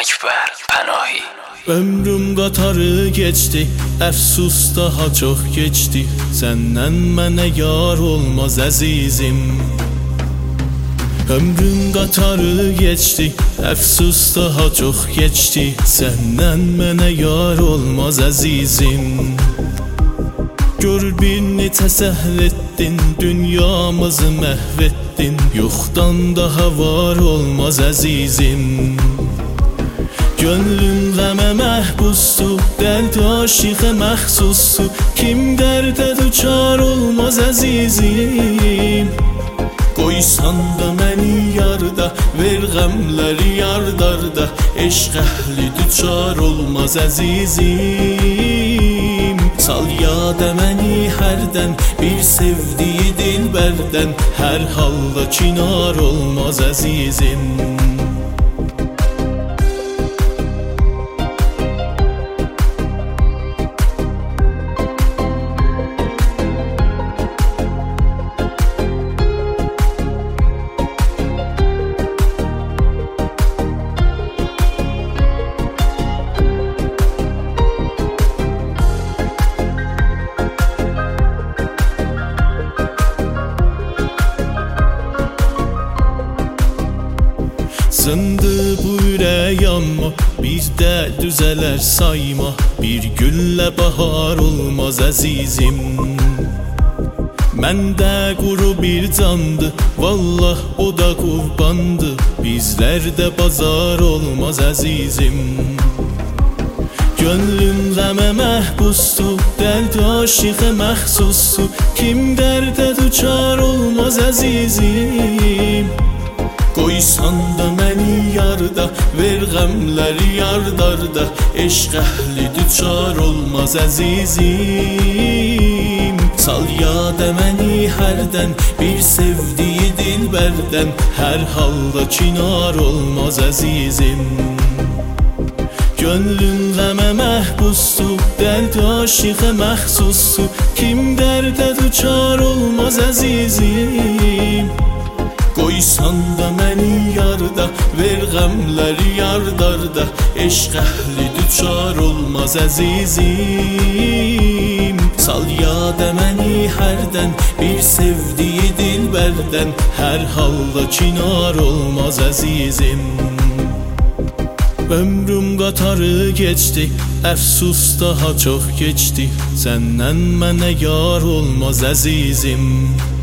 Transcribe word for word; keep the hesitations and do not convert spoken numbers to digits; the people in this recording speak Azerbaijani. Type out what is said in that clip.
Ekber Panahi. Ömrüm qatarı geçti, əfsus daha çox geçdi. Səndən mənə yar olmaz əzizim. Ömrüm qatarı geçti, əfsus daha çox geçdi. Səndən mənə yar olmaz əzizim. Gör bir neçə səhl etdin, dünyamızı məhv etdin. Yoxdan daha var olmaz əzizim. Gönlüm qəmə məhbusdur, dərd aşiqə məxsusdur. Kim dərdə düçar olmaz əzizim. Qoysan da məni yarda, ver qəmləri yardarda. Eşq əhli düçar olmaz əzizim. Sal yada məni hərdən, bir sevdiyi dilbərdən. Hər halda kinar olmaz əzizim. Sındı bu ürək amma bizdə düzələr sayma. Bir güllə bahar olmaz əzizim. Məndə quru bir candı, vallah o da qurbandı. Bizlərdə bazar olmaz əzizim. Gönlüm qəmə məhbusdur, dərd aşiqə məxsusdur. Kim dərdə düçar olmaz əzizim. Qoysan da məni yarda, ver qəmləri yardarda. Eşq əhli düçar olmaz əzizim. Sal yada məni hərdən, bir sevdiyi dilbərdən. Hər halda kinar olmaz əzizim. Gönlüm qəmə məhbusdur, dərd aşiqə məxsusdur. Kim dərdə düçar olmaz əzizim. Qoysan da məni yarda, ver qəmləri yardarda. Eşq əhli düçar olmaz əzizim. Sal yada məni hərdən, bir sevdiyi dilbərdən. Hər halda kinar olmaz əzizim. Ömrüm qatarı geçdi, əfsus daha çox geçdi. Səndən mənə yar olmaz əzizim.